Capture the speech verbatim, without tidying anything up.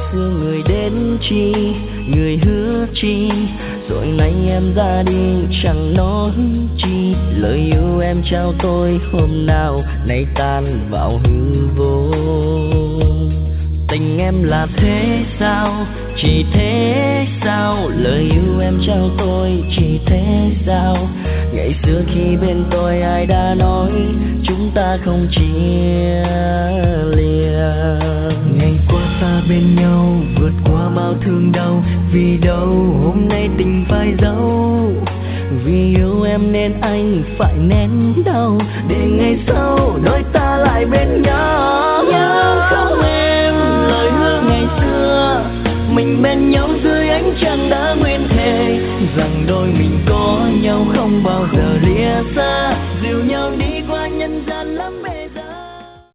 xưa người đến chi, người hứa chi, rồi nay em ra đi chẳng nói chi. Lời yêu em trao tôi hôm nào nay tan vào hư vô. Tình em là thế sao, chỉ thế sao? Lời yêu em trao tôi chỉ thế sao? Ngày xưa khi bên tôi ai đã nói chúng ta không chia lìa. Ngày qua ta bên nhau vượt qua bao thương đau, vì đâu hôm nay tình phải giấu. Vì yêu em nên anh phải nén đau, để ngày sau đôi ta lại bên nhau. Nhớ không em, lời hứa ngày xưa mình bên nhau dưới ánh trăng đã